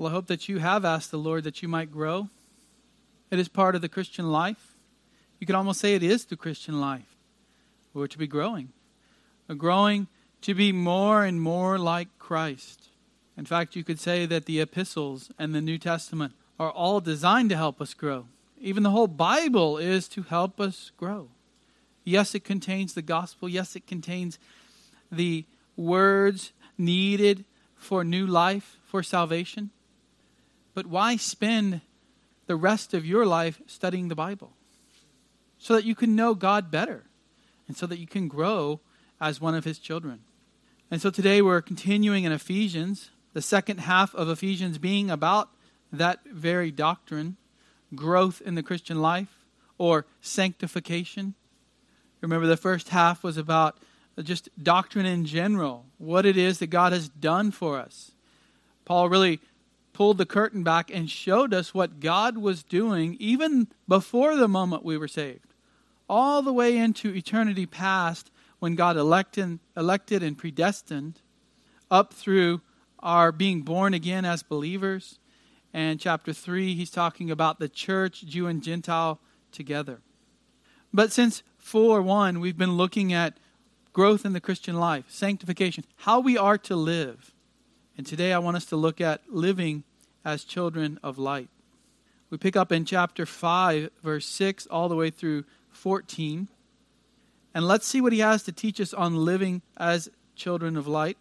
Well, I hope that you have asked the Lord that you might grow. It is part of the Christian life. You could almost say it is the Christian life. We're to be growing. We're growing to be more and more like Christ. In fact, you could say that the epistles and the New Testament are all designed to help us grow. Even the whole Bible is to help us grow. Yes, it contains the gospel. Yes, it contains the words needed for new life, for salvation. But why spend the rest of your life studying the Bible? So that you can know God better and so that you can grow as one of His children. And so today we're continuing in Ephesians, the second half of Ephesians being about that very doctrine, growth in the Christian life or sanctification. Remember, the first half was about just doctrine in general, what it is that God has done for us. Paul really pulled the curtain back and showed us what God was doing even before the moment we were saved, all the way into eternity past when God elected and predestined, up through our being born again as believers. And chapter 3, he's talking about the church, Jew and Gentile, together. But since 4:1, we've been looking at growth in the Christian life, sanctification, how we are to live. And today I want us to look at living as children of light. We pick up in chapter 5, verse 6, all the way through 14. And let's see what he has to teach us on living as children of light.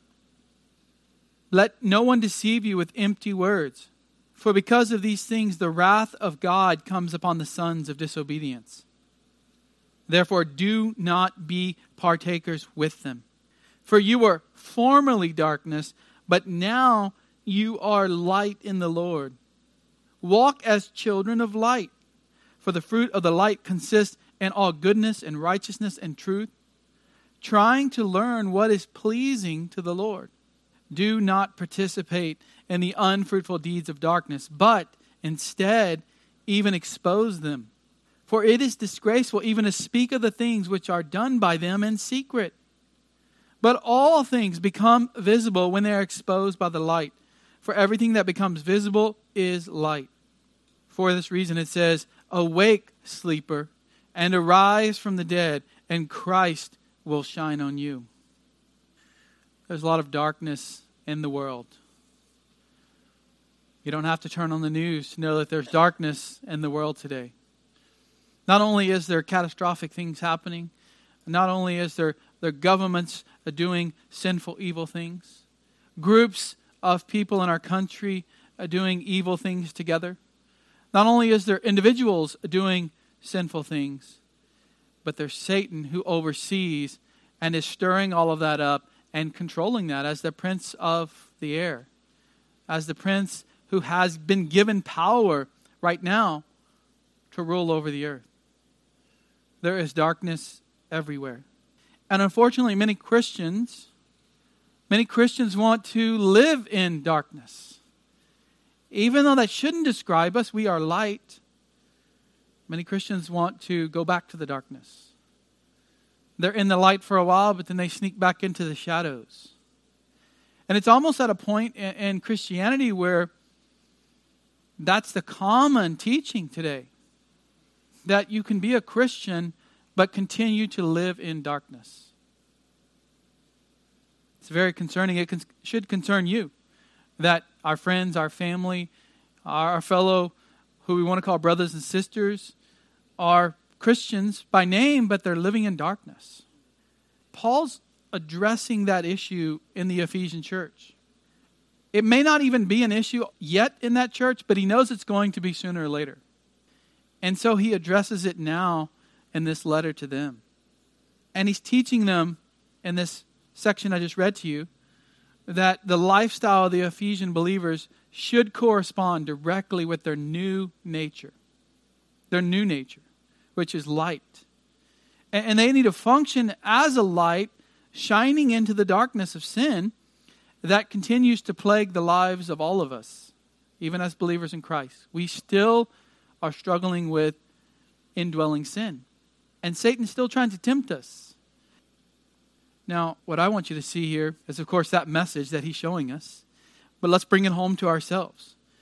Let no one deceive you with empty words, for because of these things the wrath of God comes upon the sons of disobedience. Therefore do not be partakers with them. For you were formerly darkness, but now you are light in the Lord. Walk as children of light, for the fruit of the light consists in all goodness and righteousness and truth, trying to learn what is pleasing to the Lord. Do not participate in the unfruitful deeds of darkness, but instead even expose them. For it is disgraceful even to speak of the things which are done by them in secret. But all things become visible when they are exposed by the light. For everything that becomes visible is light. For this reason it says, awake, sleeper, and arise from the dead, and Christ will shine on you. There's a lot of darkness in the world. You don't have to turn on the news to know that there's darkness in the world today. Not only is there catastrophic things happening, not only is there governments doing sinful, evil things, groups of people in our country doing evil things together. Not only is there individuals doing sinful things, but there's Satan who oversees and is stirring all of that up and controlling that as the prince of the air, as the prince who has been given power right now to rule over the earth. There is darkness everywhere. And unfortunately, many Christians want to live in darkness. Even though that shouldn't describe us, we are light. Many Christians want to go back to the darkness. They're in the light for a while, but then they sneak back into the shadows. And it's almost at a point in Christianity where that's the common teaching today. That you can be a Christian, but continue to live in darkness. It's very concerning. It should concern you. That our friends, our family, our fellow, who we want to call brothers and sisters, are Christians by name, but they're living in darkness. Paul's addressing that issue in the Ephesian church. It may not even be an issue yet in that church, but he knows it's going to be sooner or later. And so he addresses it now in this letter to them. And he's teaching them in this section I just read to you that the lifestyle of the Ephesian believers should correspond directly with their new nature. Their new nature, which is light. And they need to function as a light shining into the darkness of sin that continues to plague the lives of all of us, even as believers in Christ. We still are struggling with indwelling sin. And Satan's still trying to tempt us. Now, what I want you to see here is, of course, that message that he's showing us. But let's bring it home to ourselves.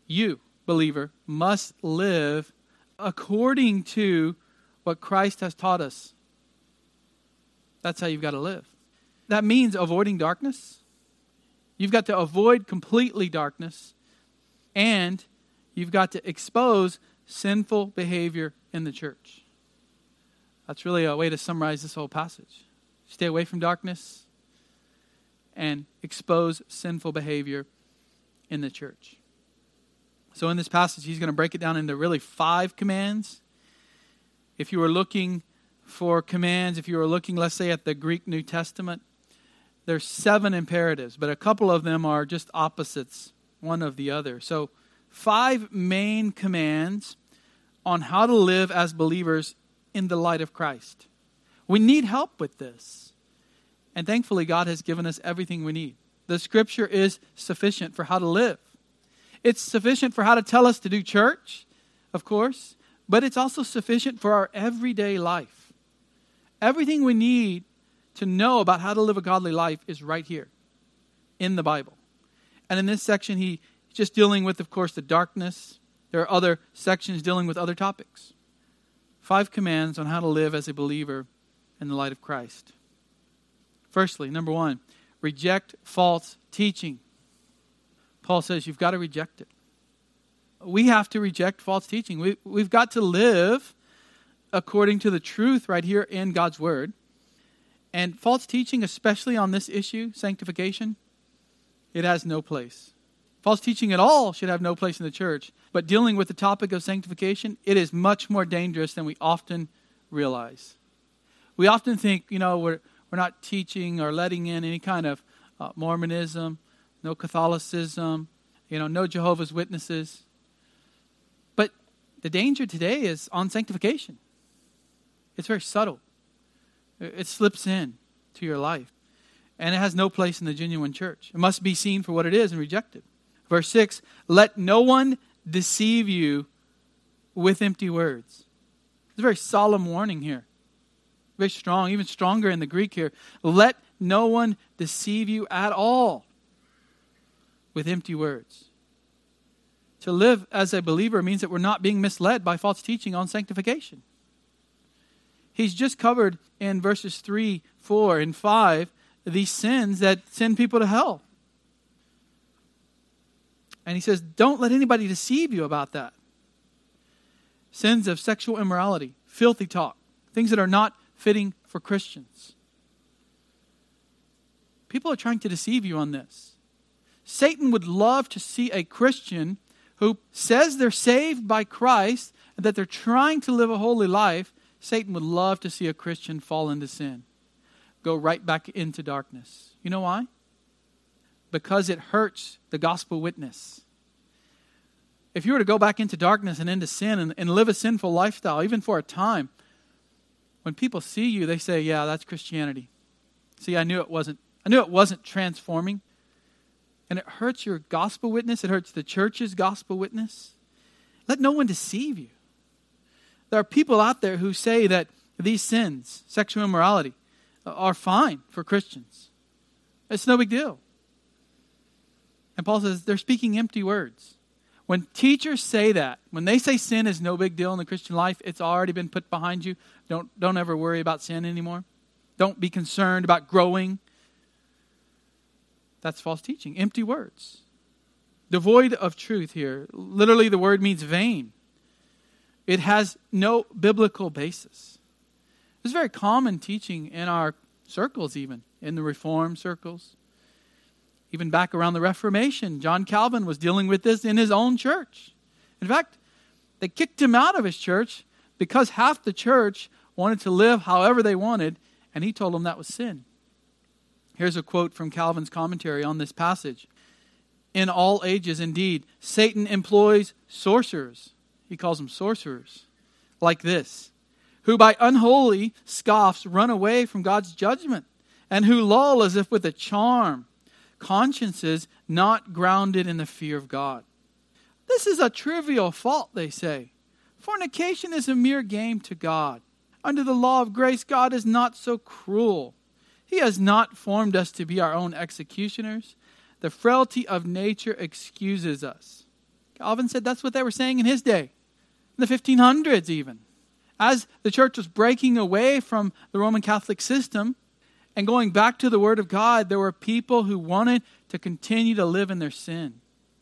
You, believer, must live according to what Christ has taught us. That's how you've got to live. That means avoiding darkness. You've got to avoid completely darkness. And you've got to expose sinful behavior in the church. That's really a way to summarize this whole passage. Stay away from darkness and expose sinful behavior in the church. So in this passage, he's going to break it down into really 5 commands. If you were looking for commands, if you were looking, let's say, at the Greek New Testament, there's 7 imperatives, but a couple of them are just opposites, one of the other. So 5 main commands on how to live as believers in the light of Christ. We need help with this. And thankfully, God has given us everything we need. The Scripture is sufficient for how to live. It's sufficient for how to tell us to do church, of course, but it's also sufficient for our everyday life. Everything we need to know about how to live a godly life is right here in the Bible. And in this section, he's just dealing with, of course, the darkness. There are other sections dealing with other topics. 5 commands on how to live as a believer in the light of Christ. Firstly, number 1, reject false teaching. Paul says you've got to reject it. We have to reject false teaching. We've got to live according to the truth right here in God's Word. And false teaching, especially on this issue, sanctification, it has no place. False teaching at all should have no place in the church. But dealing with the topic of sanctification, it is much more dangerous than we often realize. We often think, we're not teaching or letting in any kind of Mormonism, no Catholicism, no Jehovah's Witnesses. But the danger today is on sanctification. It's very subtle. It slips in to your life. And it has no place in the genuine church. It must be seen for what it is and rejected. Verse 6, let no one deceive you with empty words. It's a very solemn warning here. Very strong, even stronger in the Greek here. Let no one deceive you at all with empty words. To live as a believer means that we're not being misled by false teaching on sanctification. He's just covered in verses 3, 4, and 5 these sins that send people to hell. And he says, don't let anybody deceive you about that. Sins of sexual immorality, filthy talk, things that are not fitting for Christians. People are trying to deceive you on this. Satan would love to see a Christian who says they're saved by Christ and that they're trying to live a holy life. Satan would love to see a Christian fall into sin, go right back into darkness. You know why? Because it hurts the gospel witness. If you were to go back into darkness and into sin and live a sinful lifestyle, even for a time, when people see you, they say, yeah, that's Christianity. See, I knew it wasn't transforming. And it hurts your gospel witness. It hurts the church's gospel witness. Let no one deceive you. There are people out there who say that these sins, sexual immorality, are fine for Christians. It's no big deal. And Paul says they're speaking empty words. When teachers say that, when they say sin is no big deal in the Christian life, it's already been put behind you. Don't ever worry about sin anymore. Don't be concerned about growing. That's false teaching. Empty words. Devoid of truth here. Literally the word means vain. It has no biblical basis. It's very common teaching in our circles even, in the Reformed circles. Even back around the Reformation, John Calvin was dealing with this in his own church. In fact, they kicked him out of his church because half the church wanted to live however they wanted, and he told them that was sin. Here's a quote from Calvin's commentary on this passage. In all ages, indeed, Satan employs sorcerers. He calls them sorcerers. Like this. Who by unholy scoffs run away from God's judgment. And who lull as if with a charm. Consciences not grounded in the fear of God. This is a trivial fault, they say. Fornication is a mere game to God. Under the law of grace, God is not so cruel. He has not formed us to be our own executioners. The frailty of nature excuses us. Calvin said that's what they were saying in his day, in the 1500s even. As the church was breaking away from the Roman Catholic system and going back to the Word of God, there were people who wanted to continue to live in their sin.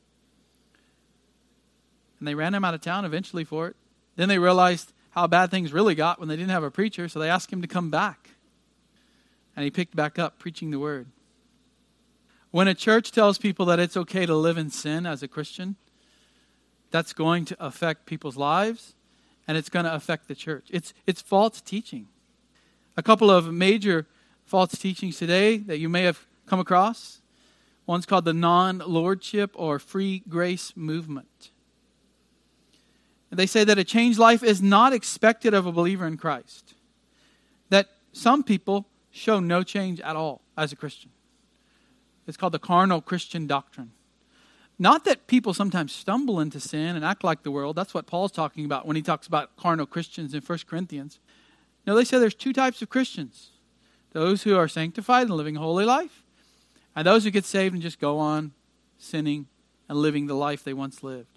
And they ran him out of town eventually for it. Then they realized how bad things really got when they didn't have a preacher, so they asked him to come back. And he picked back up preaching the Word. When a church tells people that it's okay to live in sin as a Christian, that's going to affect people's lives, and it's going to affect the church. It's false teaching. A couple of major false teachings today that you may have come across. One's called the non-lordship or free grace movement. They say that a changed life is not expected of a believer in Christ. That some people show no change at all as a Christian. It's called the carnal Christian doctrine. Not that people sometimes stumble into sin and act like the world. That's what Paul's talking about when he talks about carnal Christians in 1 Corinthians. No, they say there's two types of Christians. Those who are sanctified and living a holy life, and those who get saved and just go on sinning and living the life they once lived.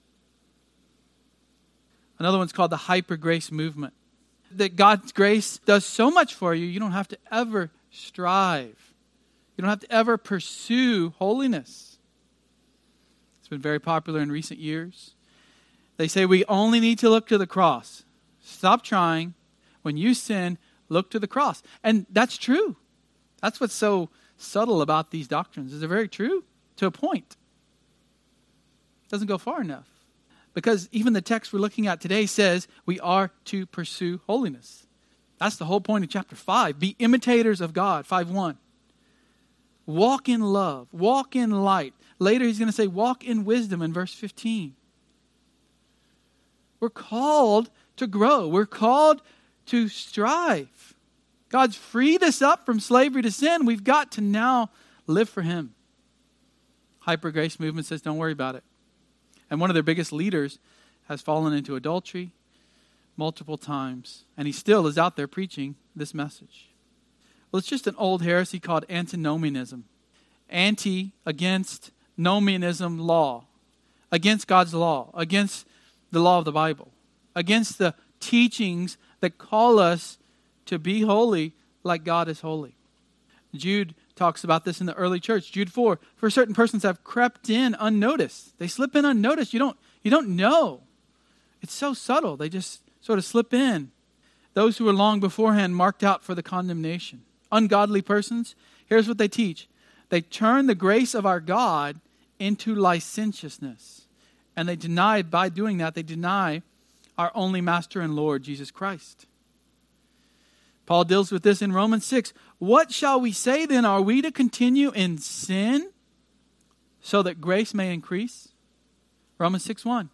Another one's called the hyper grace movement. That God's grace does so much for you, you don't have to ever strive. You don't have to ever pursue holiness. It's been very popular in recent years. They say we only need to look to the cross. Stop trying. When you sin, look to the cross. And that's true. That's what's so subtle about these doctrines. Is they're very true to a point. It doesn't go far enough. Because even the text we're looking at today says we are to pursue holiness. That's the whole point of chapter 5. Be imitators of God, 5:1. Walk in love. Walk in light. Later he's going to say walk in wisdom in verse 15. We're called to grow. We're called to strive. God's freed us up from slavery to sin. We've got to now live for Him. Hyper Grace Movement says don't worry about it. And one of their biggest leaders has fallen into adultery multiple times. And he still is out there preaching this message. Well, it's just an old heresy called antinomianism. Anti against nomianism law. Against God's law. Against the law of the Bible. Against the teachings that call us to be holy like God is holy. Jude talks about this in the early church. Jude 4, for certain persons have crept in unnoticed. They slip in unnoticed. You don't know. It's so subtle. They just sort of slip in. Those who were long beforehand marked out for the condemnation. Ungodly persons, here's what they teach. They turn the grace of our God into licentiousness. And by doing that, they deny our only Master and Lord, Jesus Christ. Paul deals with this in Romans 6. What shall we say then? Are we to continue in sin so that grace may increase? Romans 6:1.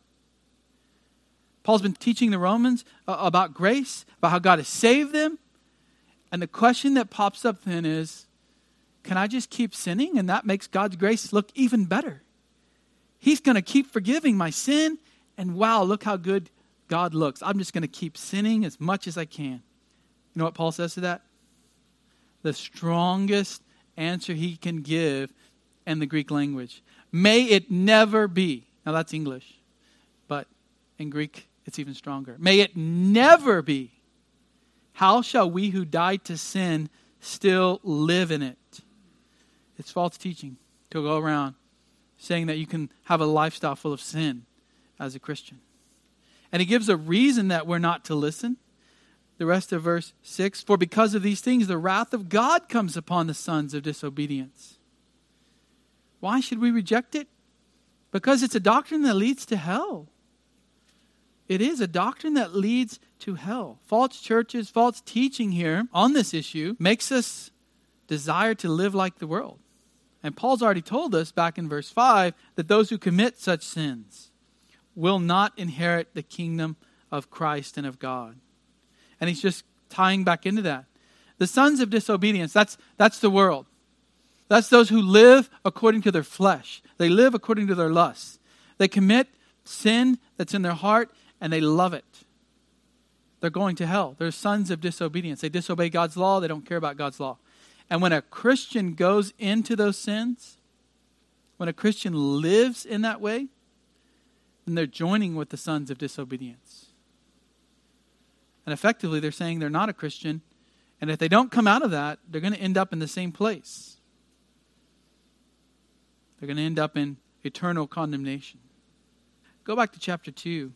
Paul's been teaching the Romans about grace, about how God has saved them. And the question that pops up then is, can I just keep sinning and that makes God's grace look even better? He's going to keep forgiving my sin, and wow, look how good God looks. I'm just going to keep sinning as much as I can. You know what Paul says to that? The strongest answer he can give in the Greek language. May it never be. Now that's English, but in Greek it's even stronger. May it never be. How shall we who died to sin still live in it? It's false teaching to go around saying that you can have a lifestyle full of sin as a Christian. And he gives a reason that we're not to listen. The rest of verse 6, for because of these things, the wrath of God comes upon the sons of disobedience. Why should we reject it? Because it's a doctrine that leads to hell. It is a doctrine that leads to hell. False churches, false teaching here on this issue makes us desire to live like the world. And Paul's already told us back in verse 5 that those who commit such sins will not inherit the kingdom of Christ and of God. And he's just tying back into that. The sons of disobedience, that's the world. That's those who live according to their flesh. They live according to their lusts. They commit sin that's in their heart and they love it. They're going to hell. They're sons of disobedience. They disobey God's law. They don't care about God's law. And when a Christian goes into those sins, when a Christian lives in that way, then they're joining with the sons of disobedience. And effectively, they're saying they're not a Christian. And if they don't come out of that, they're going to end up in the same place. They're going to end up in eternal condemnation. Go back to chapter 2.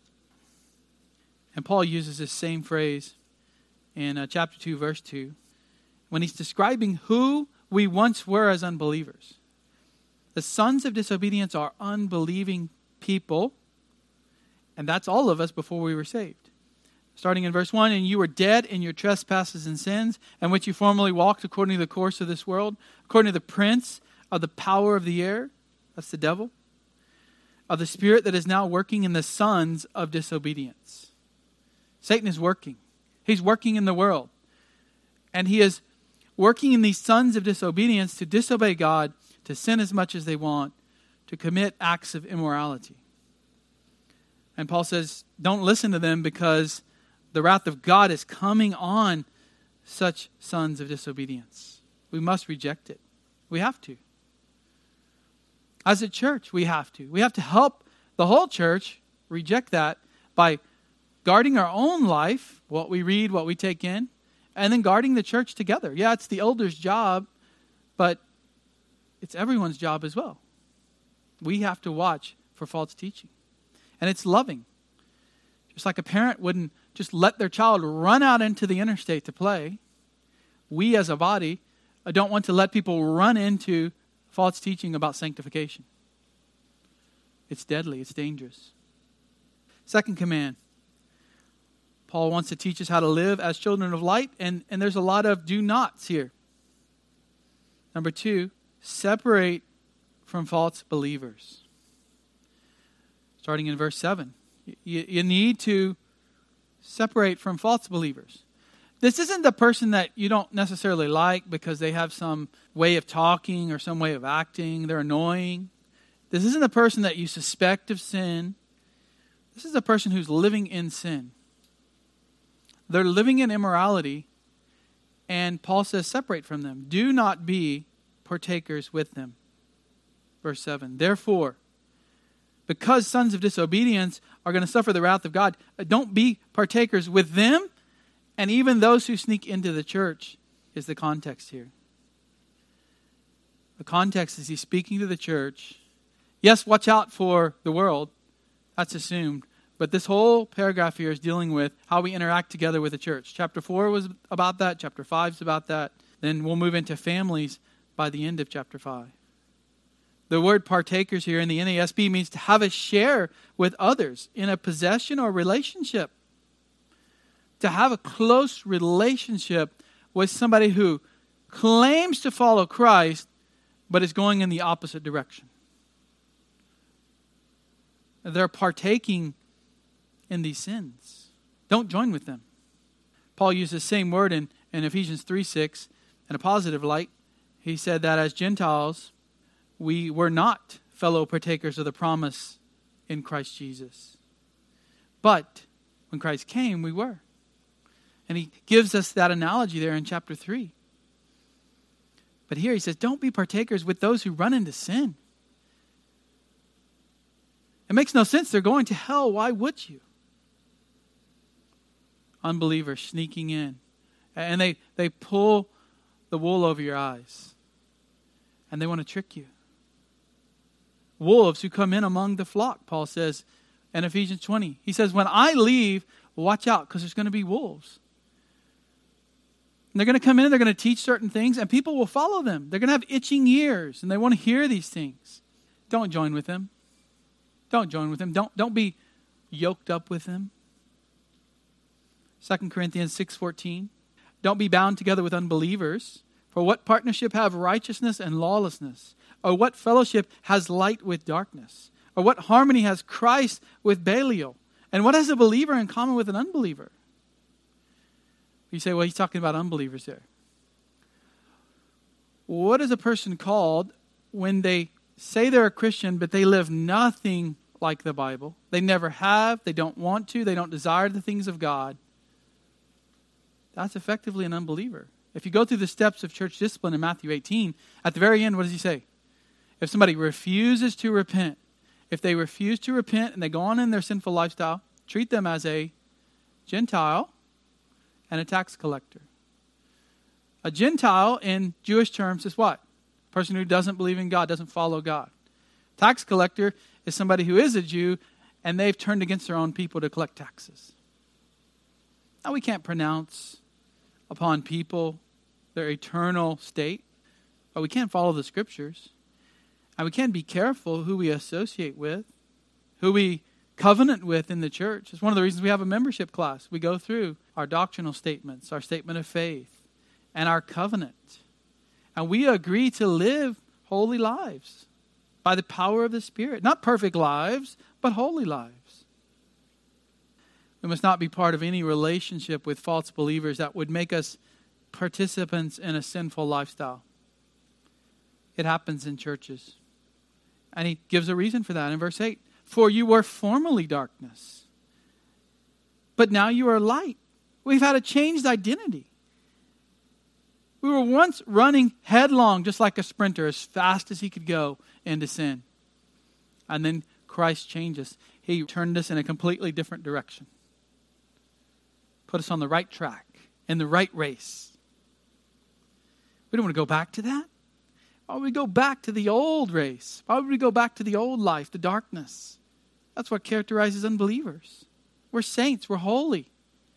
And Paul uses this same phrase in chapter 2, verse 2, when he's describing who we once were as unbelievers. The sons of disobedience are unbelieving people, and that's all of us before we were saved. Starting in verse 1, and you were dead in your trespasses and sins, in which you formerly walked according to the course of this world, according to the prince of the power of the air, that's the devil, of the spirit that is now working in the sons of disobedience. Satan is working. He's working in the world. And he is working in these sons of disobedience to disobey God, to sin as much as they want, to commit acts of immorality. And Paul says, don't listen to them because the wrath of God is coming on such sons of disobedience. We must reject it. We have to. As a church, we have to. We have to help the whole church reject that by guarding our own life, what we read, what we take in, and then guarding the church together. Yeah, it's the elder's job, but it's everyone's job as well. We have to watch for false teaching. And it's loving. Just like a parent wouldn't just let their child run out into the interstate to play, we as a body don't want to let people run into false teaching about sanctification. It's deadly. It's dangerous. Second command. Paul wants to teach us how to live as children of light, and there's a lot of do nots here. Number 2, separate from false believers. Starting in verse 7. You need to separate from false believers. This isn't the person that you don't necessarily like because they have some way of talking or some way of acting. They're annoying. This isn't the person that you suspect of sin. This is a person who's living in sin. They're living in immorality, and Paul says, separate from them. Do not be partakers with them. Verse 7. Therefore, because sons of disobedience are going to suffer the wrath of God, don't be partakers with them, and even those who sneak into the church is the context here. The context is he's speaking to the church. Yes, watch out for the world. That's assumed. But this whole paragraph here is dealing with how we interact together with the church. Chapter 4 was about that. Chapter 5 is about that. Then we'll move into families by the end of chapter 5. The word partakers here in the NASB means to have a share with others in a possession or relationship. To have a close relationship with somebody who claims to follow Christ, but is going in the opposite direction. They're partaking in these sins. Don't join with them. Paul used the same word in Ephesians 3:6 in a positive light. He said that as Gentiles, we were not fellow partakers of the promise in Christ Jesus. But when Christ came, we were. And he gives us that analogy there in chapter 3. But here he says, don't be partakers with those who run into sin. It makes no sense. They're going to hell. Why would you? Unbelievers sneaking in. And they pull the wool over your eyes. And they want to trick you. Wolves who come in among the flock, Paul says in Ephesians 20. He says, when I leave, watch out because there's going to be wolves. And they're going to come in, they're going to teach certain things, and people will follow them. They're going to have itching ears, and they want to hear these things. Don't join with them. Don't join with them. Don't be yoked up with them. 2 Corinthians 6:14. Don't be bound together with unbelievers. For what partnership have righteousness and lawlessness? Or what fellowship has light with darkness? Or what harmony has Christ with Belial? And what has a believer in common with an unbeliever? You say, well, he's talking about unbelievers there. What is a person called when they say they're a Christian, but they live nothing like the Bible? They never have, they don't want to, they don't desire the things of God. That's effectively an unbeliever. If you go through the steps of church discipline in Matthew 18, at the very end, what does he say? If somebody refuses to repent if they refuse to repent and they go on in their sinful lifestyle, treat them as a Gentile and a tax collector. A Gentile in Jewish terms is what? A person who doesn't believe in God, doesn't follow God. Tax collector is somebody who is a Jew and they've turned against their own people to collect taxes. Now we can't pronounce upon people their eternal state, but we can follow the scriptures. And we can be careful who we associate with, who we covenant with in the church. It's one of the reasons we have a membership class. We go through our doctrinal statements, our statement of faith, and our covenant. And we agree to live holy lives by the power of the Spirit. Not perfect lives, but holy lives. We must not be part of any relationship with false believers that would make us participants in a sinful lifestyle. It happens in churches. And he gives a reason for that in verse 8. For you were formerly darkness, but now you are light. We've had a changed identity. We were once running headlong, just like a sprinter, as fast as he could go into sin. And then Christ changed us. He turned us in a completely different direction. Put us on the right track, in the right race. We don't want to go back to that. Why would we go back to the old race? Why would we go back to the old life, the darkness? That's what characterizes unbelievers. We're saints. We're holy.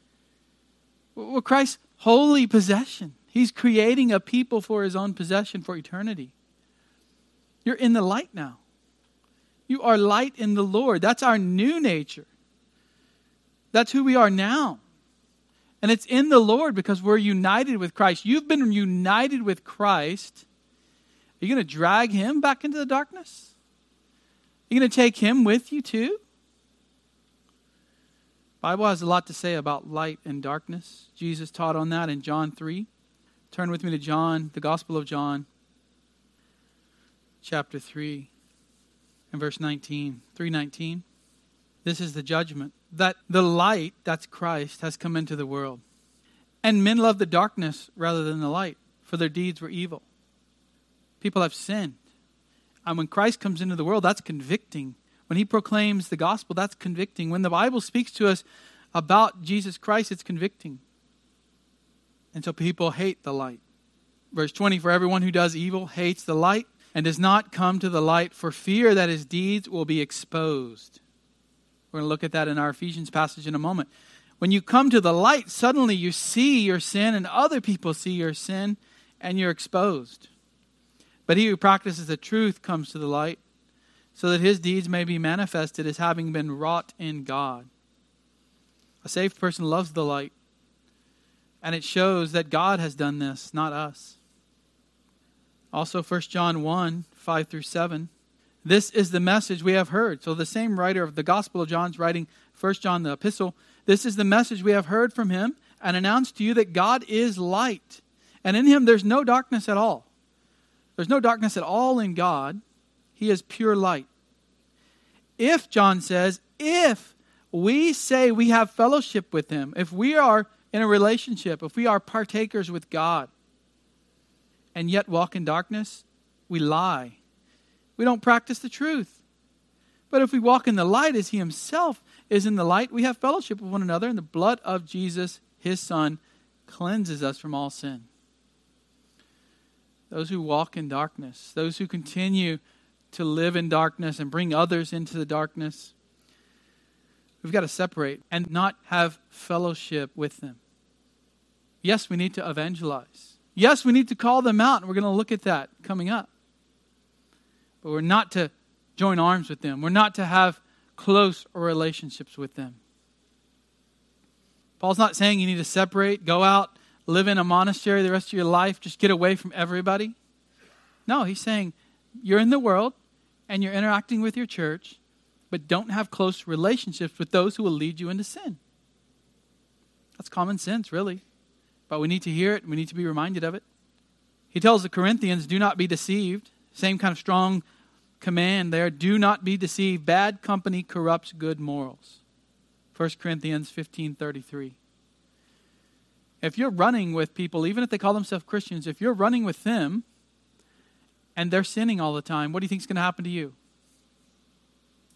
We're Christ's holy possession. He's creating a people for his own possession for eternity. You're in the light now. You are light in the Lord. That's our new nature. That's who we are now. And it's in the Lord because we're united with Christ. You've been united with Christ. Are you going to drag him back into the darkness? Are you going to take him with you too? The Bible has a lot to say about light and darkness. Jesus taught on that in John 3. Turn with me to John, the Gospel of John, chapter 3, and verse 19. 3:19. This is the judgment, that the light, that's Christ, has come into the world. And men love the darkness rather than the light, for their deeds were evil. People have sinned. And when Christ comes into the world, that's convicting. When he proclaims the gospel, that's convicting. When the Bible speaks to us about Jesus Christ, it's convicting. And so people hate the light. Verse 20, for everyone who does evil hates the light and does not come to the light for fear that his deeds will be exposed. We're going to look at that in our Ephesians passage in a moment. When you come to the light, suddenly you see your sin and other people see your sin and you're exposed. But he who practices the truth comes to the light so that his deeds may be manifested as having been wrought in God. A saved person loves the light. And it shows that God has done this, not us. Also 1 John 1, 5 through 7. This is the message we have heard. So the same writer of the Gospel of John's writing 1 John the epistle. This is the message we have heard from him and announced to you that God is light. And in him there's no darkness at all. There's no darkness at all in God. He is pure light. If, John says, if we say we have fellowship with him, if we are in a relationship, if we are partakers with God, and yet walk in darkness, we lie. We don't practice the truth. But if we walk in the light as he himself is in the light, we have fellowship with one another, and the blood of Jesus, his Son, cleanses us from all sin. Those who walk in darkness, those who continue to live in darkness and bring others into the darkness, we've got to separate and not have fellowship with them. Yes, we need to evangelize. Yes, we need to call them out, and we're going to look at that coming up. But we're not to join arms with them. We're not to have close relationships with them. Paul's not saying you need to separate, go out, live in a monastery the rest of your life, just get away from everybody. No, he's saying you're in the world and you're interacting with your church, but don't have close relationships with those who will lead you into sin. That's common sense, really. But we need to hear it and we need to be reminded of it. He tells the Corinthians, do not be deceived. Same kind of strong command there. Do not be deceived. Bad company corrupts good morals. 1 Corinthians 15:33. If you're running with people, even if they call themselves Christians, if you're running with them and they're sinning all the time, what do you think is going to happen to you?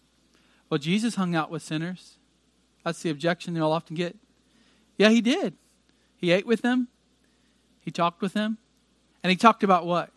Well, Jesus hung out with sinners. That's the objection they'll often get. Yeah, he did. He ate with them. He talked with them. And he talked about what?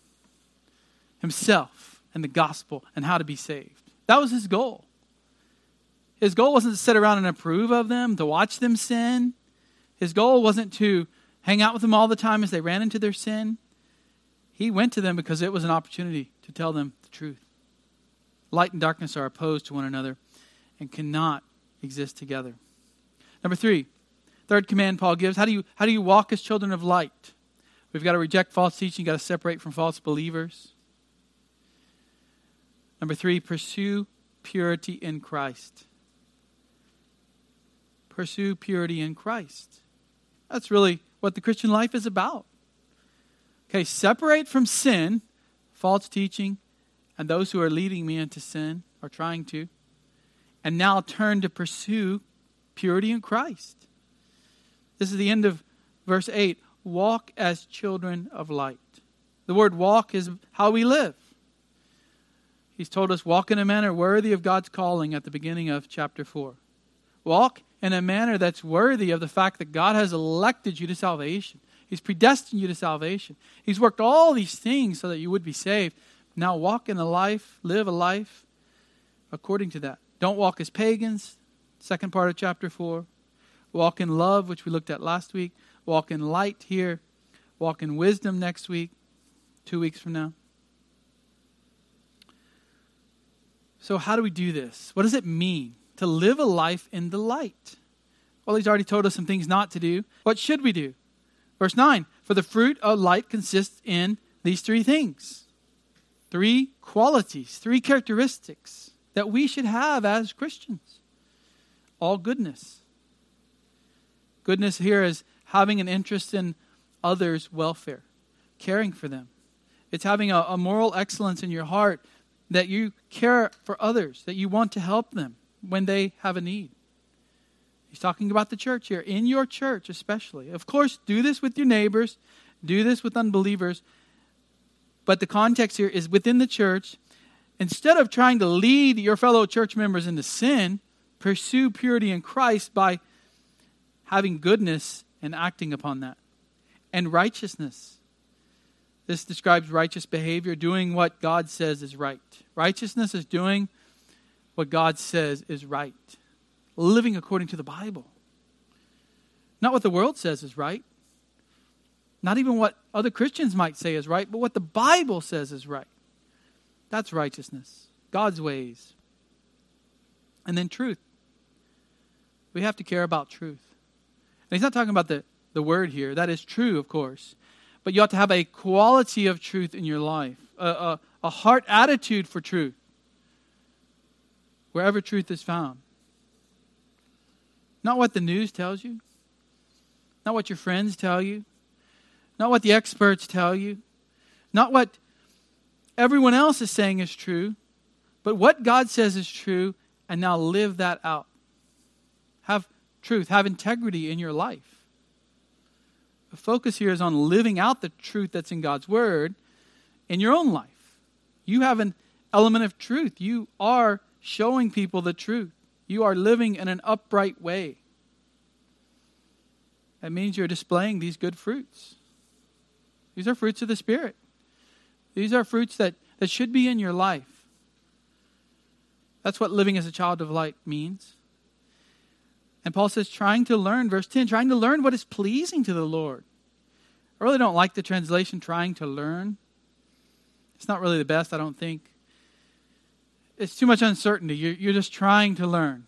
Himself and the gospel and how to be saved. That was his goal. His goal wasn't to sit around and approve of them, to watch them sin. His goal wasn't to hang out with them all the time as they ran into their sin. He went to them because it was an opportunity to tell them the truth. Light and darkness are opposed to one another and cannot exist together. Number 3, third command Paul gives. How do you walk as children of light? We've got to reject false teaching. You've got to separate from false believers. Number 3, pursue purity in Christ. Pursue purity in Christ. That's really what the Christian life is about. Okay, separate from sin, false teaching, and those who are leading me into sin, or trying to, and now turn to pursue purity in Christ. This is the end of verse 8. Walk as children of light. The word walk is how we live. He's told us walk in a manner worthy of God's calling at the beginning of chapter 4. Walk in a manner that's worthy of the fact that God has elected you to salvation. He's predestined you to salvation. He's worked all these things so that you would be saved. Now walk in a life, live a life according to that. Don't walk as pagans, second part of chapter 4. Walk in love, which we looked at last week. Walk in light here. Walk in wisdom next week, 2 weeks from now. So how do we do this? What does it mean to live a life in the light? Well, he's already told us some things not to do. What should we do? Verse 9, for the fruit of light consists in these 3 things. 3 qualities, 3 characteristics that we should have as Christians. All goodness. Goodness here is having an interest in others' welfare, caring for them. It's having a moral excellence in your heart that you care for others, that you want to help them when they have a need. He's talking about the church here, in your church especially. Of course, do this with your neighbors, do this with unbelievers, but the context here is within the church. Instead of trying to lead your fellow church members into sin, pursue purity in Christ by having goodness and acting upon that. And righteousness. This describes righteous behavior, doing what God says is right. Righteousness is doing what God says is right. Living according to the Bible. Not what the world says is right. Not even what other Christians might say is right, but what the Bible says is right. That's righteousness. God's ways. And then truth. We have to care about truth. And he's not talking about the word here. That is true, of course. But you ought to have a quality of truth in your life. A heart attitude for truth. Wherever truth is found. Not what the news tells you. Not what your friends tell you. Not what the experts tell you. Not what everyone else is saying is true. But what God says is true, and now live that out. Have truth. Have integrity in your life. The focus here is on living out the truth that's in God's Word in your own life. You have an element of truth. You are showing people the truth. You are living in an upright way. That means you're displaying these good fruits. These are fruits of the Spirit. These are fruits that should be in your life. That's what living as a child of light means. And Paul says, trying to learn, verse 10, trying to learn what is pleasing to the Lord. I really don't like the translation, trying to learn. It's not really the best, I don't think. It's too much uncertainty. You're just trying to learn.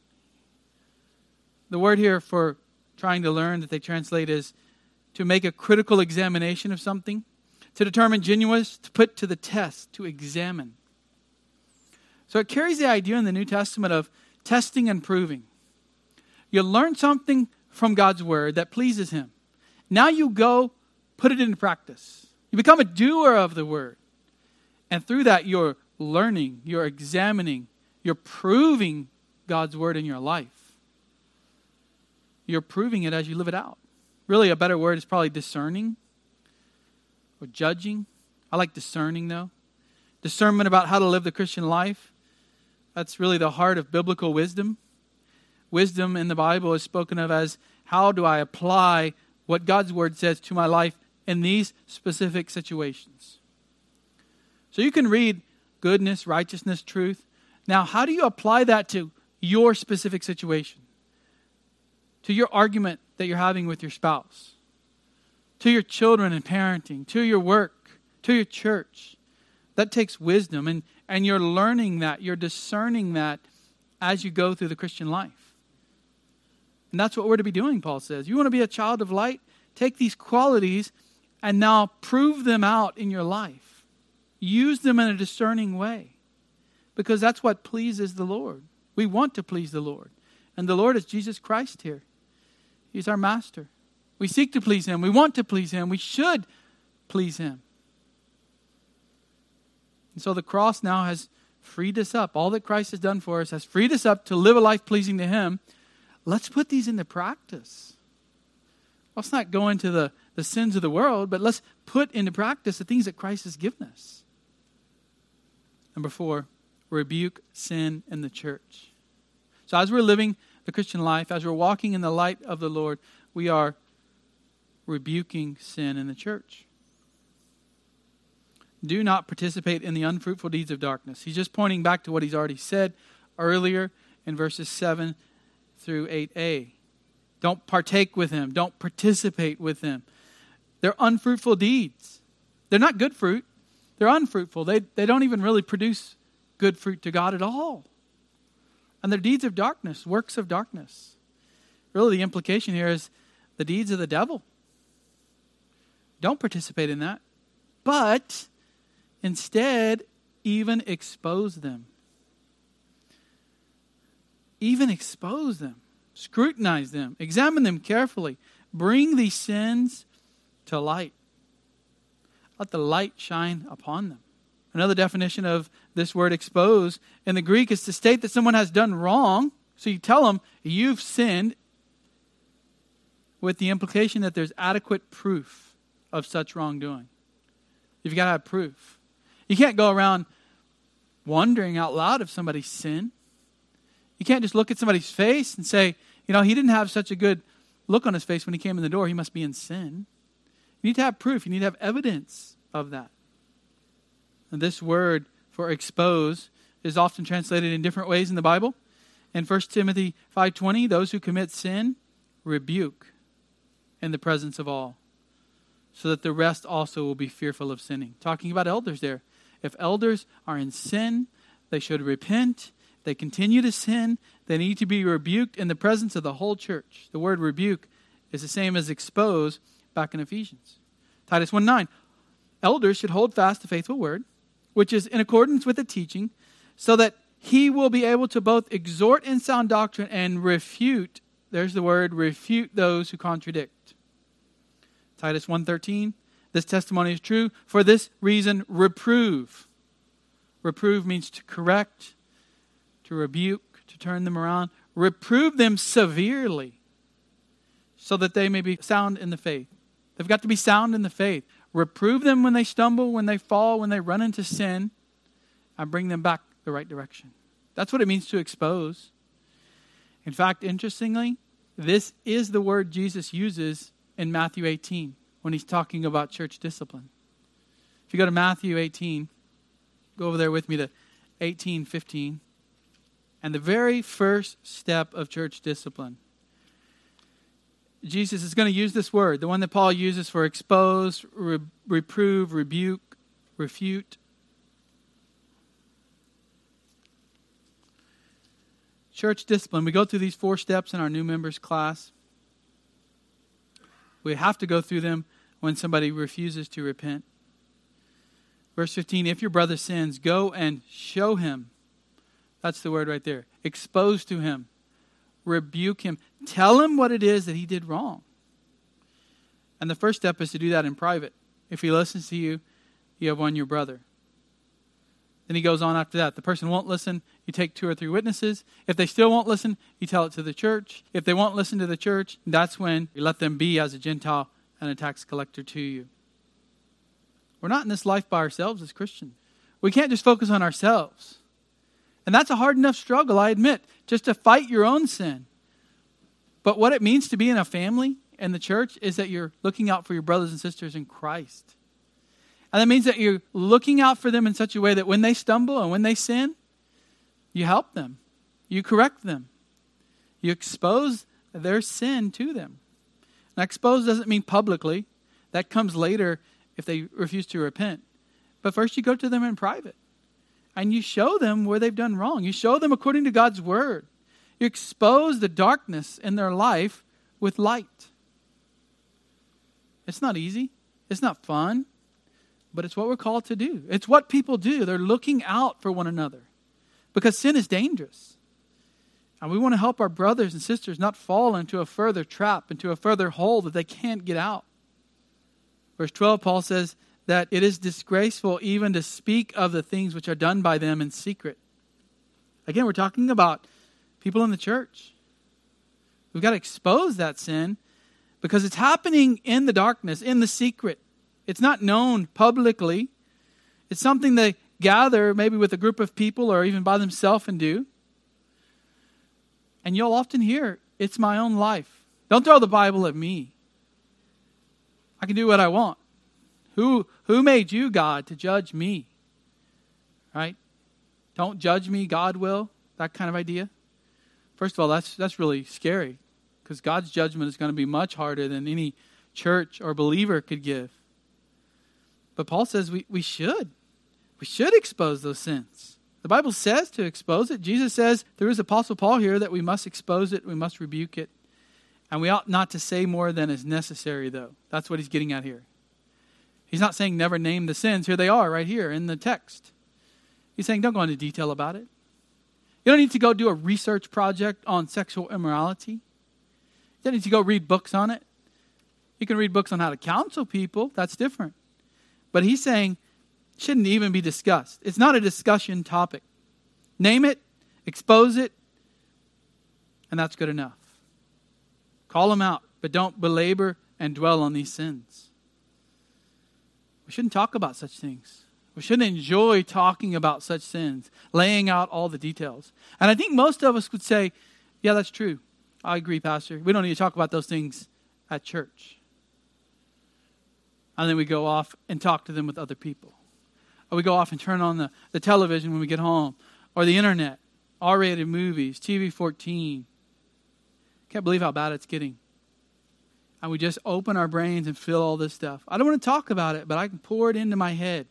The word here for trying to learn that they translate is to make a critical examination of something, to determine genuineness, to put to the test, to examine. So it carries the idea in the New Testament of testing and proving. You learn something from God's Word that pleases Him. Now you go put it into practice. You become a doer of the Word. And through that you're learning, you're examining, you're proving God's Word in your life. You're proving it as you live it out. Really, a better word is probably discerning or judging. I like discerning, though. Discernment about how to live the Christian life. That's really the heart of biblical wisdom. Wisdom in the Bible is spoken of as, how do I apply what God's word says to my life in these specific situations? So you can read goodness, righteousness, truth. Now, how do you apply that to your specific situation? To your argument that you're having with your spouse? To your children and parenting? To your work? To your church? That takes wisdom, and you're learning that, you're discerning that as you go through the Christian life. And that's what we're to be doing, Paul says. You want to be a child of light? Take these qualities and now prove them out in your life. Use them in a discerning way, because that's what pleases the Lord. We want to please the Lord. And the Lord is Jesus Christ here. He's our master. We seek to please Him. We want to please Him. We should please Him. And so the cross now has freed us up. All that Christ has done for us has freed us up to live a life pleasing to Him. Let's put these into practice. Let's not go into the sins of the world, but let's put into practice the things that Christ has given us. Number 4, rebuke sin in the church. So as we're living the Christian life, as we're walking in the light of the Lord, we are rebuking sin in the church. Do not participate in the unfruitful deeds of darkness. He's just pointing back to what he's already said earlier in verses 7 through 8a. Don't partake with him. Don't participate with him. They're unfruitful deeds. They're not good fruit. They're unfruitful. They don't even really produce good fruit to God at all. And they're deeds of darkness, works of darkness. Really, the implication here is the deeds of the devil. Don't participate in that. But instead, even expose them. Even expose them. Scrutinize them. Examine them carefully. Bring these sins to light. Let the light shine upon them. Another definition of this word expose in the Greek is to state that someone has done wrong. So you tell them, you've sinned, with the implication that there's adequate proof of such wrongdoing. You've got to have proof. You can't go around wondering out loud if somebody's sinned. You can't just look at somebody's face and say, he didn't have such a good look on his face when he came in the door. He must be in sin. You need to have proof. You need to have evidence of that. And this word for expose is often translated in different ways in the Bible. In 1 Timothy 5:20, those who commit sin, rebuke in the presence of all, so that the rest also will be fearful of sinning. Talking about elders there. If elders are in sin, they should repent. They continue to sin. They need to be rebuked in the presence of the whole church. The word rebuke is the same as expose back in Ephesians. Titus 1:9. Elders should hold fast the faithful word, which is in accordance with the teaching, so that he will be able to both exhort in sound doctrine and refute, there's the word, refute those who contradict. Titus 1:13. This testimony is true. For this reason, reprove. Reprove means to correct, to rebuke, to turn them around. Reprove them severely so that they may be sound in the faith. They've got to be sound in the faith. Reprove them when they stumble, when they fall, when they run into sin, and bring them back the right direction. That's what it means to expose. In fact, interestingly, this is the word Jesus uses in Matthew 18 when he's talking about church discipline. If you go to Matthew 18, go over there with me to 18:15. And the very first step of church discipline, Jesus is going to use this word, the one that Paul uses for expose, reprove, rebuke, refute. Church discipline. We go through these 4 steps in our new members class. We have to go through them when somebody refuses to repent. Verse 15, if your brother sins, go and show him. That's the word right there. Expose to him. Rebuke him. Tell him what it is that he did wrong. And the first step is to do that in private. If he listens to you, you have won your brother. Then he goes on after that. The person won't listen, you take 2 or 3 witnesses. If they still won't listen, you tell it to the church. If they won't listen to the church, that's when you let them be as a Gentile and a tax collector to you. We're not in this life by ourselves as Christians. We can't just focus on ourselves. And that's a hard enough struggle, I admit, just to fight your own sin. But what it means to be in a family and the church is that you're looking out for your brothers and sisters in Christ. And that means that you're looking out for them in such a way that when they stumble and when they sin, you help them. You correct them. You expose their sin to them. Now, expose doesn't mean publicly. That comes later if they refuse to repent. But first you go to them in private. And you show them where they've done wrong. You show them according to God's word. You expose the darkness in their life with light. It's not easy. It's not fun. But it's what we're called to do. It's what people do. They're looking out for one another. Because sin is dangerous. And we want to help our brothers and sisters not fall into a further trap, into a further hole that they can't get out. Verse 12, Paul says that it is disgraceful even to speak of the things which are done by them in secret. Again, we're talking about people in the church. We've got to expose that sin because it's happening in the darkness, in the secret. It's not known publicly. It's something they gather maybe with a group of people or even by themselves and do. And you'll often hear, it's my own life. Don't throw the Bible at me. I can do what I want. Who made you, God, to judge me? Right? Don't judge me, God will. That kind of idea. First of all, that's really scary because God's judgment is going to be much harder than any church or believer could give. But Paul says we should. We should expose those sins. The Bible says to expose it. Jesus says through his apostle Paul here that we must expose it. We must rebuke it. And we ought not to say more than is necessary, though. That's what he's getting at here. He's not saying never name the sins. Here they are right here in the text. He's saying don't go into detail about it. You don't need to go do a research project on sexual immorality. You don't need to go read books on it. You can read books on how to counsel people. That's different. But he's saying it shouldn't even be discussed. It's not a discussion topic. Name it, expose it, and that's good enough. Call them out, but don't belabor and dwell on these sins. We shouldn't talk about such things. We shouldn't enjoy talking about such sins, laying out all the details. And I think most of us would say, yeah, that's true. I agree, Pastor. We don't need to talk about those things at church. And then we go off and talk to them with other people. Or we go off and turn on the television when we get home. Or the internet, R-rated movies, TV 14. Can't believe how bad it's getting. And we just open our brains and fill all this stuff. I don't want to talk about it, but I can pour it into my head.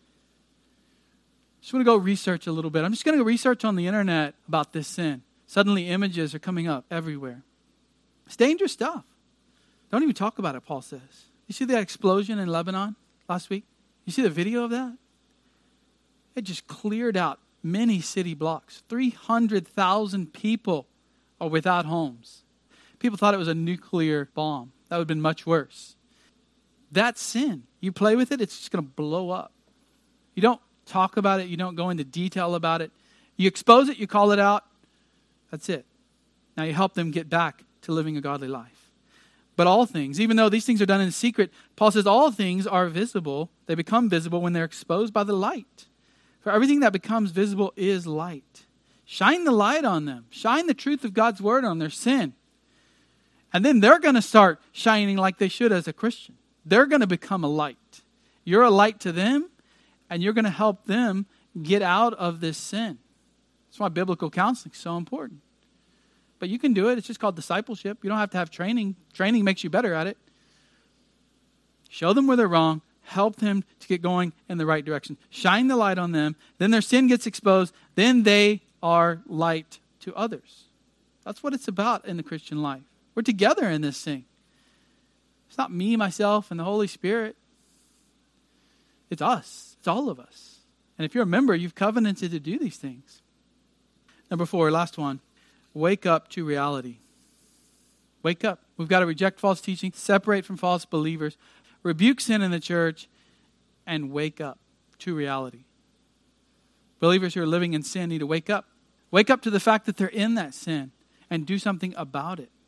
Just want to go research a little bit. I'm just going to go research on the internet about this sin. Suddenly images are coming up everywhere. It's dangerous stuff. Don't even talk about it, Paul says. You see that explosion in Lebanon last week? You see the video of that? It just cleared out many city blocks. 300,000 people are without homes. People thought it was a nuclear bomb. That would have been much worse. That's sin. You play with it, it's just going to blow up. You don't talk about it. You don't go into detail about it. You expose it, you call it out. That's it. Now you help them get back to living a godly life. But all things, even though these things are done in secret, Paul says all things are visible. They become visible when they're exposed by the light. For everything that becomes visible is light. Shine the light on them. Shine the truth of God's word on their sin. And then they're going to start shining like they should as a Christian. They're going to become a light. You're a light to them, and you're going to help them get out of this sin. That's why biblical counseling is so important. But you can do it. It's just called discipleship. You don't have to have training. Training makes you better at it. Show them where they're wrong. Help them to get going in the right direction. Shine the light on them. Then their sin gets exposed. Then they are light to others. That's what it's about in the Christian life. We're together in this thing. It's not me, myself, and the Holy Spirit. It's us. It's all of us. And if you're a member, you've covenanted to do these things. Number 4, last one. Wake up to reality. Wake up. We've got to reject false teaching, separate from false believers, rebuke sin in the church, and wake up to reality. Believers who are living in sin need to wake up. Wake up to the fact that they're in that sin and do something about it.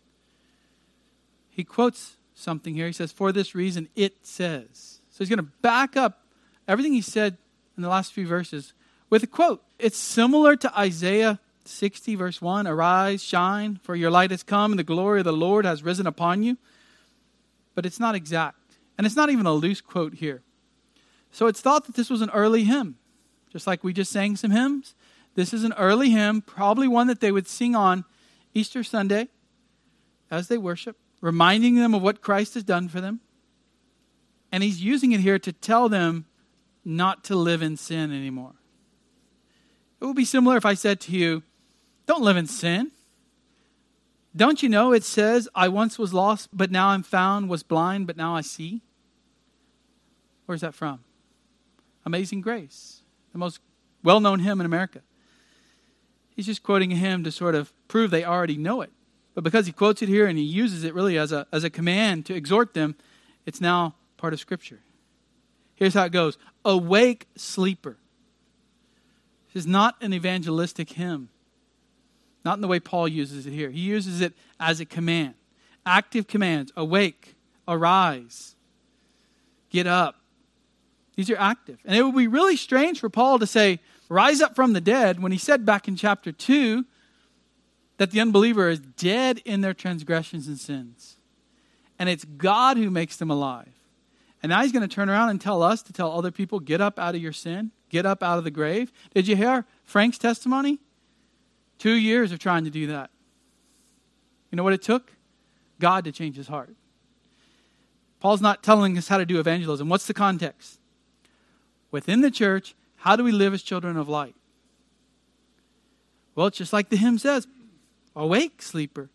He quotes something here. He says, for this reason, it says. So he's going to back up everything he said in the last few verses with a quote. It's similar to Isaiah 60 verse 1. Arise, shine, for your light has come and the glory of the Lord has risen upon you. But it's not exact. And it's not even a loose quote here. So it's thought that this was an early hymn. Just like we just sang some hymns. This is an early hymn, probably one that they would sing on Easter Sunday as they worship, reminding them of what Christ has done for them. And he's using it here to tell them not to live in sin anymore. It would be similar if I said to you, don't live in sin. Don't you know it says, I once was lost, but now I'm found, was blind, but now I see? Where's that from? Amazing Grace, the most well-known hymn in America. He's just quoting a hymn to sort of prove they already know it. But because he quotes it here and he uses it really as a command to exhort them, it's now part of Scripture. Here's how it goes. Awake, sleeper. This is not an evangelistic hymn. Not in the way Paul uses it here. He uses it as a command. Active commands. Awake, arise, get up. These are active. And it would be really strange for Paul to say, rise up from the dead, when he said back in chapter 2 that the unbeliever is dead in their transgressions and sins. And it's God who makes them alive. And now he's going to turn around and tell us to tell other people, get up out of your sin. Get up out of the grave. Did you hear Frank's testimony? 2 years of trying to do that. You know what it took? God to change his heart. Paul's not telling us how to do evangelism. What's the context? Within the church, how do we live as children of light? Well, it's just like the hymn says, awake, sleeper.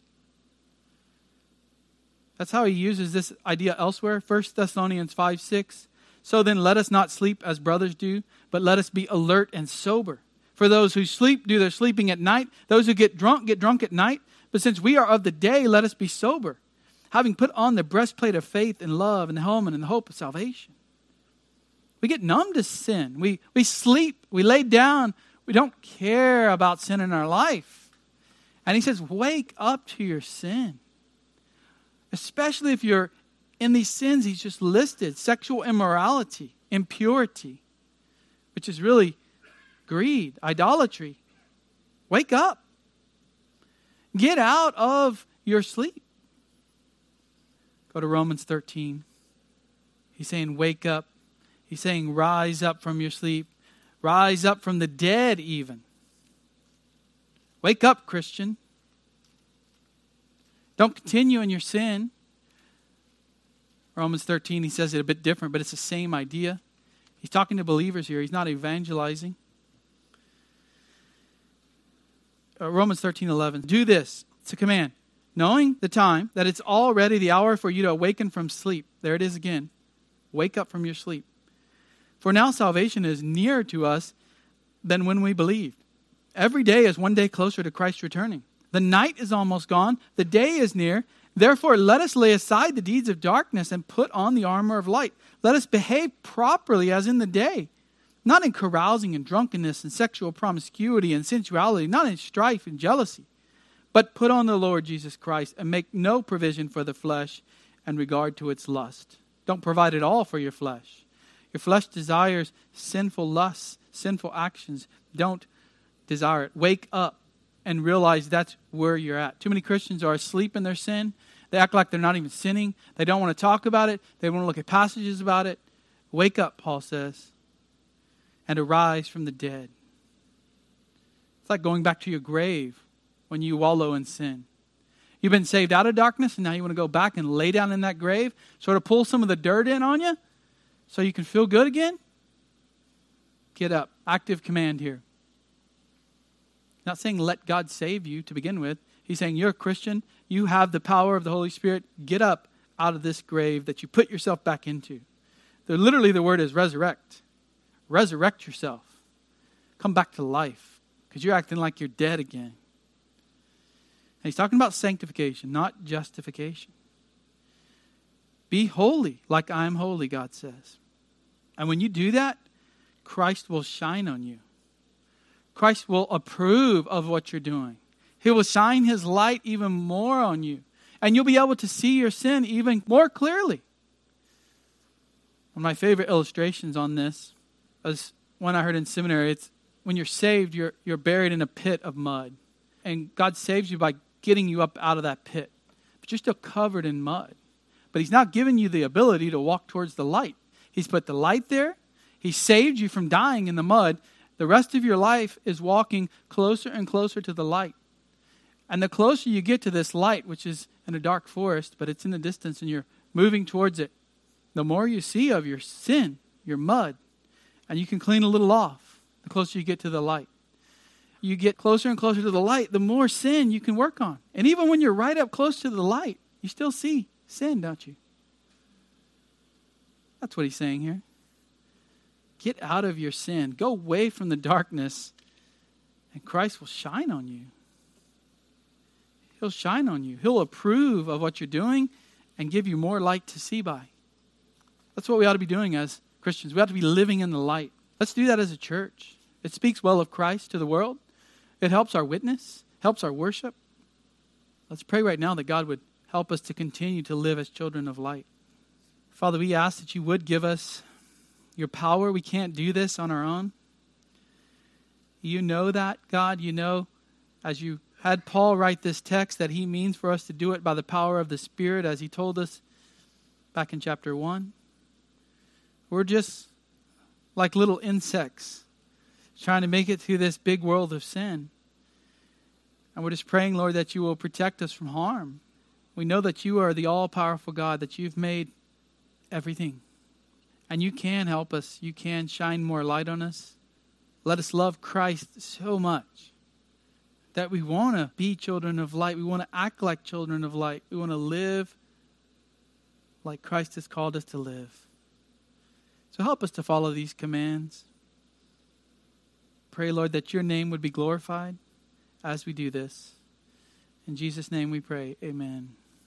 That's how he uses this idea elsewhere. 1 Thessalonians 5:6. So then let us not sleep as brothers do, but let us be alert and sober. For those who sleep do their sleeping at night. Those who get drunk at night. But since we are of the day, let us be sober, having put on the breastplate of faith and love and the helmet and the hope of salvation. We get numb to sin. We sleep. We lay down. We don't care about sin in our life. And he says, wake up to your sin. Especially if you're in these sins he's just listed. Sexual immorality, impurity, which is really greed, idolatry. Wake up. Get out of your sleep. Go to Romans 13. He's saying, wake up. He's saying, rise up from your sleep. Rise up from the dead even. Wake up, Christian. Don't continue in your sin. Romans 13, he says it a bit different, but it's the same idea. He's talking to believers here. He's not evangelizing. Romans 13:11. Do this. It's a command. Knowing the time, that it's already the hour for you to awaken from sleep. There it is again. Wake up from your sleep. For now salvation is nearer to us than when we believed. Every day is one day closer to Christ returning. The night is almost gone. The day is near. Therefore, let us lay aside the deeds of darkness and put on the armor of light. Let us behave properly as in the day, not in carousing and drunkenness and sexual promiscuity and sensuality, not in strife and jealousy, but put on the Lord Jesus Christ and make no provision for the flesh in regard to its lust. Don't provide it all for your flesh. Your flesh desires sinful lusts, sinful actions. Don't desire it. Wake up and realize that's where you're at. Too many Christians are asleep in their sin. They act like they're not even sinning. They don't want to talk about it. They want to look at passages about it. Wake up, Paul says, and arise from the dead. It's like going back to your grave when you wallow in sin. You've been saved out of darkness, and now you want to go back and lay down in that grave, sort of pull some of the dirt in on you so you can feel good again? Get up. Active command here. Not saying let God save you to begin with. He's saying you're a Christian. You have the power of the Holy Spirit. Get up out of this grave that you put yourself back into. Literally the word is resurrect. Resurrect yourself. Come back to life because you're acting like you're dead again. And he's talking about sanctification, not justification. Be holy like I am holy, God says. And when you do that, Christ will shine on you. Christ will approve of what you're doing. He will shine his light even more on you. And you'll be able to see your sin even more clearly. One of my favorite illustrations on this was one I heard in seminary. It's when you're saved, you're buried in a pit of mud. And God saves you by getting you up out of that pit. But you're still covered in mud. But he's not giving you the ability to walk towards the light. He's put the light there. He saved you from dying in the mud. The rest of your life is walking closer and closer to the light. And the closer you get to this light, which is in a dark forest, but it's in the distance and you're moving towards it, the more you see of your sin, your mud, and you can clean a little off the closer you get to the light. You get closer and closer to the light, the more sin you can work on. And even when you're right up close to the light, you still see sin, don't you? That's what he's saying here. Get out of your sin. Go away from the darkness, and Christ will shine on you. He'll shine on you. He'll approve of what you're doing and give you more light to see by. That's what we ought to be doing as Christians. We ought to be living in the light. Let's do that as a church. It speaks well of Christ to the world. It helps our witness, helps our worship. Let's pray right now that God would help us to continue to live as children of light. Father, we ask that you would give us your power. We can't do this on our own. You know that, God. You know, as you had Paul write this text, that he means for us to do it by the power of the Spirit, as he told us back in chapter 1. We're just like little insects trying to make it through this big world of sin. And we're just praying, Lord, that you will protect us from harm. We know that you are the all-powerful God, that you've made everything. And you can help us. You can shine more light on us. Let us love Christ so much that we want to be children of light. We want to act like children of light. We want to live like Christ has called us to live. So help us to follow these commands. Pray, Lord, that your name would be glorified as we do this. In Jesus' name we pray. Amen.